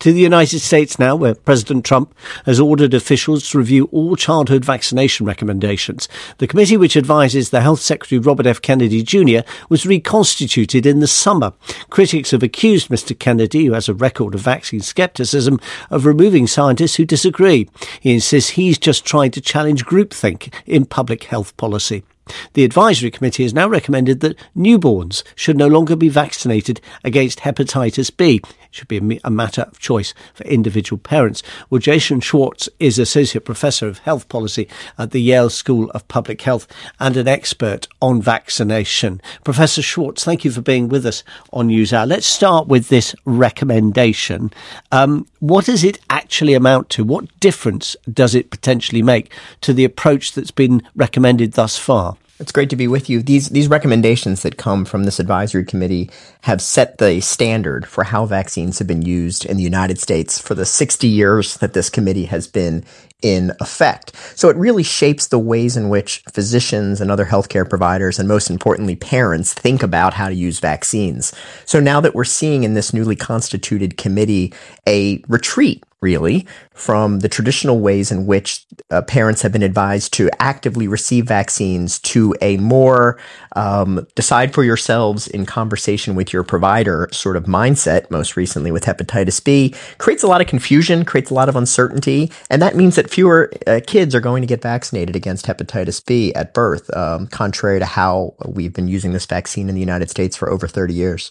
To the United States now, where President Trump has ordered officials to review all childhood vaccination recommendations. The committee, which advises the Health Secretary Robert F. Kennedy Jr., was reconstituted in the summer. Critics have accused Mr. Kennedy, who has a record of vaccine scepticism, of removing scientists who disagree. He insists he's just trying to challenge groupthink in public health policy. The advisory committee has now recommended that newborns should no longer be vaccinated against hepatitis B. It should be a matter of choice for individual parents. Well, Jason Schwartz is Associate Professor of Health Policy at the Yale School of Public Health and an expert on vaccination. Professor Schwartz, thank you for being with us on NewsHour. Let's start with this recommendation. What does it actually amount to? What difference does it potentially make to the approach that's been recommended thus far? It's great to be with you. These recommendations that come from this advisory committee have set the standard for how vaccines have been used in the United States for the 60 years that this committee has been in effect. So it really shapes the ways in which physicians and other healthcare providers, and most importantly, parents, think about how to use vaccines. So now that we're seeing in this newly constituted committee a retreat, really, from the traditional ways in which parents have been advised to actively receive vaccines to a more decide for yourselves in conversation with your provider sort of mindset, most recently with hepatitis B, creates a lot of confusion, creates a lot of uncertainty, and that means that fewer kids are going to get vaccinated against hepatitis B at birth, contrary to how we've been using this vaccine in the United States for over 30 years.